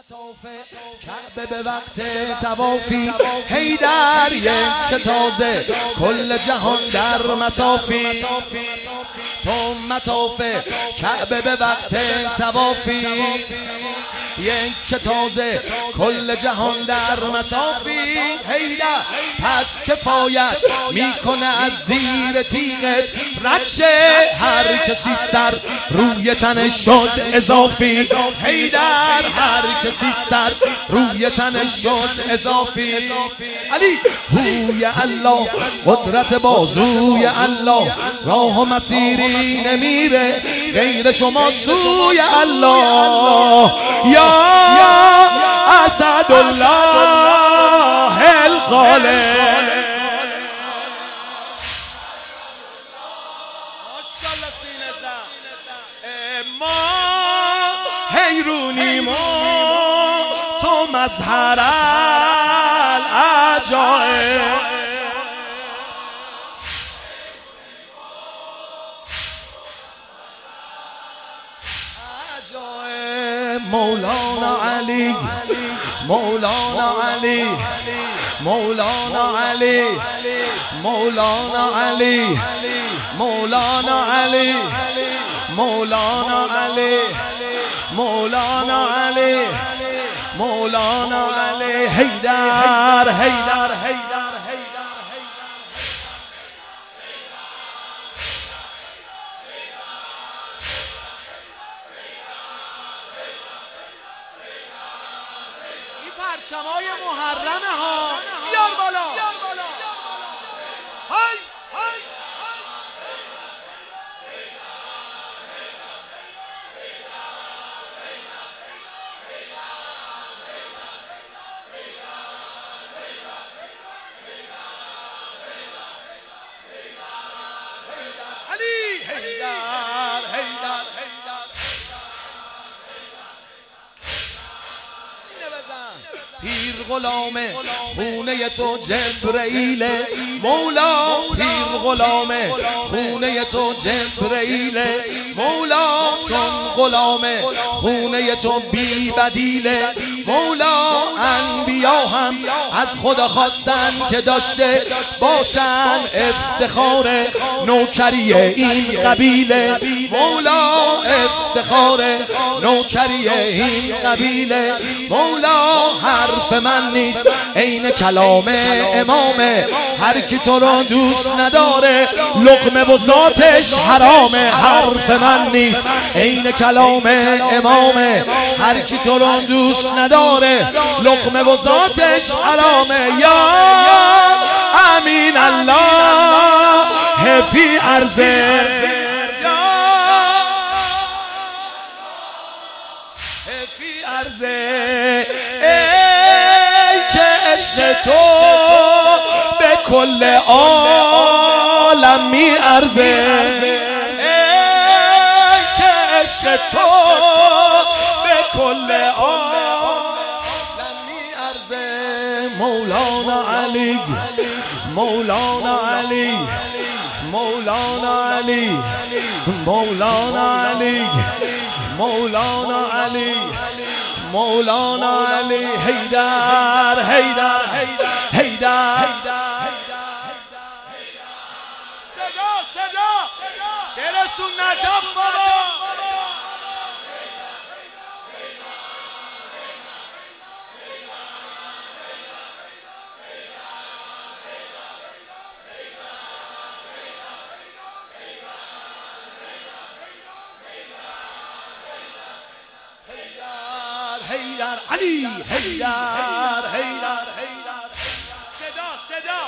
کعبه به وقت طوافی حیدر یک تازه کل جهان در مسافی تو مطاف کعبه به وقت طوافی یک تازه کل جهان در مسافی حیدر پس کفایت میکنه از زیر تیغت رچه هر کسی سر روی تنش شد اضافی حیدر هر کسی سر روی تنش شد اضافی علی هوی الله قدرت بازوی الله راه و مسیری نمیره غیر شما سوی الله یا اسد الله الغالب ما حیرونیم تو مظهر العجائب مولانا علی مولانا علی مولانا علی مولانا علی مولانا علی مولانا علی مولانا علی مولانا علی حیدر حیدر حیدر پرچمای محرمه ها بیار بالا های علی حیدر حیدر پیر غلامه خونه تو جبرئیل مولا پیر غلامه خونه تو جبرئیل مولا چون غلامه خونه تو بی بدیل مولا انبیا هم از خدا خواستن که داشته باشن افتخار نوکری این قبیله مولا افتخار نوکری این قبیله مولا حرف من نیست عین کلام امامه هر کی تو رو دوست نداره لقمه و ذاتش حرامه حرف من نیست عین کلام امامه هر کی تو رو دوست نداره لقمه و ذاتش حرامه یا امین الله فی عرضه فی عرضه ای که عشق تو به کل عالم می ارزه ای که عشق تو به کل عالم می ارزه مولانا علی مولانا علی مولانا علی مولانا علی مولانا علی مولانا علی حیدر حیدر حیدر صدا برسون نجف بابا حیدر علی حیدر حیدر صدا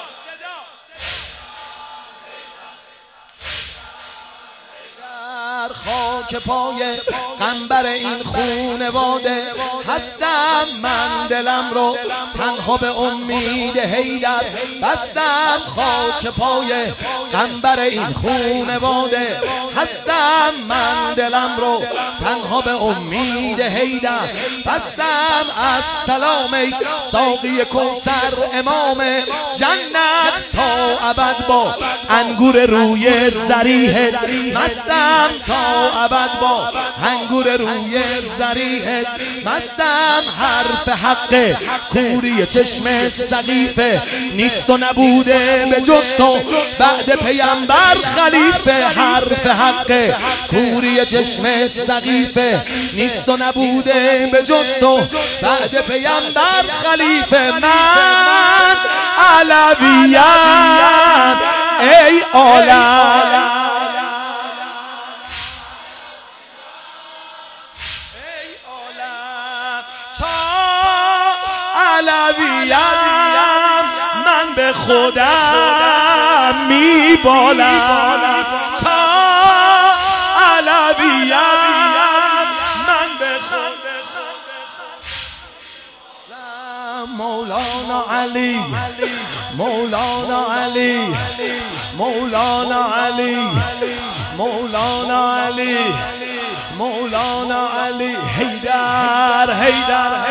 در خاک پای قنبر این خونواده هستم من دلم رو تنها به امید حیدر بستم خاک پای قنبر این خونواده هستم من دلم رو تنها به امید حیدر بستم از سلام ساقی کوثر امام جنت تا ابد با انگور روی ذریحت مستم تا ابد ابد با انگور روی زریحت مستم حرف حق کوری چشم سقیفه نیست و نبوده به جز تو بعد پیامبر خلیفه حرف حق کوری چشم سقیفه نیست و نبوده به جز تو بعد پیامبر خلیفه من علویم ای عالم علویم من به خودم میبالم تا علویم من به خودم مولانا علی مولانا علی مولانا علی مولانا علی مولانا علی حیدر حیدر